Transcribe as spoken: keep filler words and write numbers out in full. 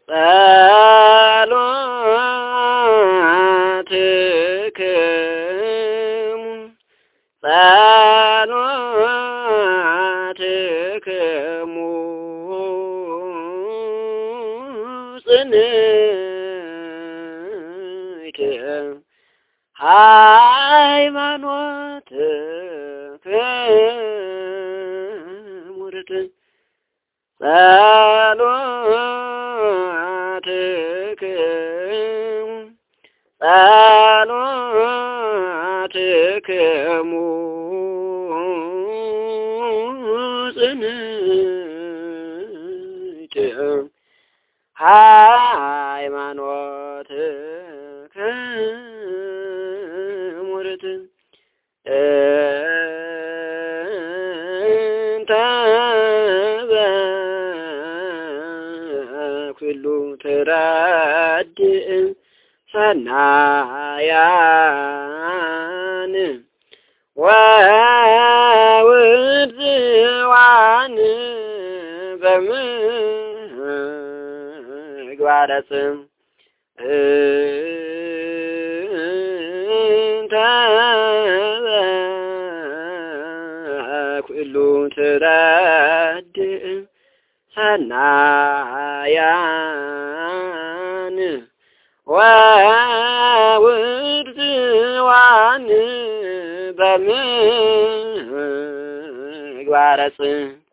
ጸሎትክሙ ጸሎትክሙ ጽንዕት ሃይማኖትክሙ ርትዕ ጸሎትክሙ ጸሎትክሙ ጽንዕት ሃይማኖትክሙ ርትዕ እንተ በኩሉ ትረድእ ሰናያን ወውፅዋን በምግባረ ጽም እንተ በኩሉ ትረድእ ሰናያን ወውፅዋን በምግባረ ጽም